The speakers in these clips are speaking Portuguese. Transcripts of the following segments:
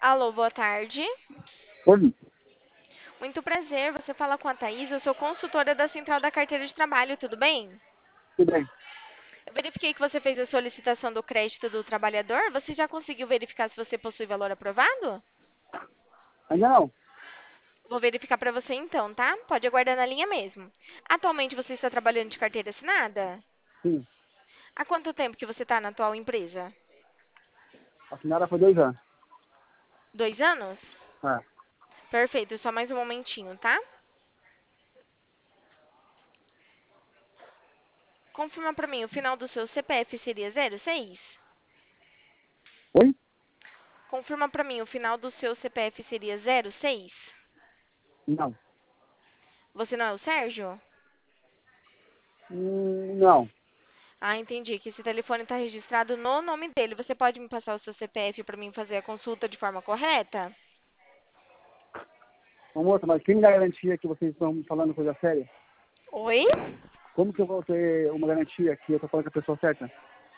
Alô, boa tarde. Oi, Muito prazer, você fala com a Thaís, eu sou consultora da Central da Carteira de Trabalho, tudo bem? tudo bem? Eu verifiquei que você fez a solicitação do crédito do trabalhador, você já conseguiu verificar se você possui valor aprovado? Ainda não? Vou verificar para você então, tá? Pode aguardar na linha mesmo. Atualmente você está trabalhando de carteira assinada? Sim. Há quanto tempo que você está na atual empresa? Assinada foi 2 anos. 2 anos? É. Perfeito, só mais um momentinho, tá? Confirma para mim, o final do seu CPF seria 06? Oi? Confirma para mim, o final do seu CPF seria 06? Não. Você não é o Sérgio? Não. Ah, entendi. Que esse telefone está registrado no nome dele. Você pode me passar o seu CPF para mim fazer a consulta de forma correta? Ô, moça, mas quem me dá garantia que vocês estão falando coisa séria? Oi? Como que eu vou ter uma garantia que eu tô falando com a pessoa certa?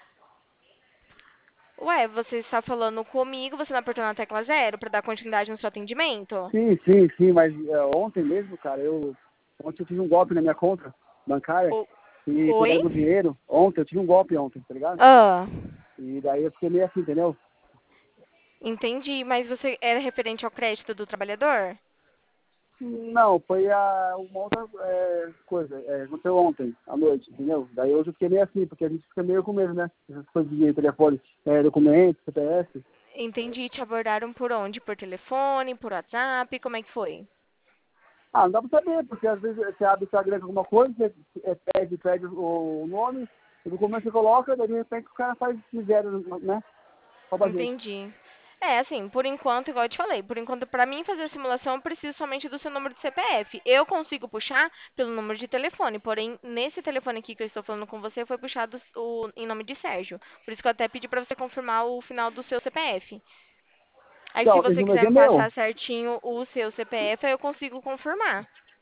Ué, você está falando comigo, você não apertou na tecla 0 para dar continuidade no seu atendimento? Sim, mas ontem mesmo, cara, ontem eu tive um golpe na minha conta bancária O- e Oi? pegaram o dinheiro. Ontem, eu tive um golpe ontem, tá ligado? Ah, E daí eu fiquei meio assim, entendeu? entendi. Mas você era referente ao crédito do trabalhador? Não, foi uma outra coisa. Aconteceu ontem, à noite, entendeu? Daí hoje eu fiquei meio assim, porque a gente fica meio com medo, né? Essas coisas de telefone, documento, CPF. Entendi. Te abordaram por onde? Por telefone, por WhatsApp? Como é que foi? Ah, não dá pra saber, porque às vezes você abre o Instagram com alguma coisa, você pede o nome, o documento você coloca, daí de repente o cara faz de zero, né? Rouba a gente. Entendi. É, assim, por enquanto, igual eu te falei, por enquanto, para mim fazer a simulação, eu preciso somente do seu número de CPF. Eu consigo puxar pelo número de telefone, porém, nesse telefone aqui que eu estou falando com você, foi puxado em nome de Sérgio. Por isso que eu até pedi para você confirmar o final do seu CPF. Aí, se Então, esse você número quiser aqui é me meu. passar certinho o seu CPF, aí eu consigo confirmar.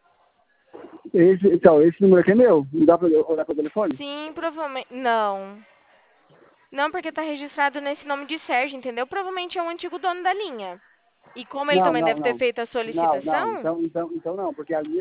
Esse número aqui é meu. Não dá pra olhar pro telefone? Sim, provavelmente. Não. Não, porque tá registrado nesse nome de Sérgio, entendeu? Provavelmente é o antigo dono da linha. E como ele Não, também não, deve ter não. feito a Não, não. solicitação. Então não, porque ali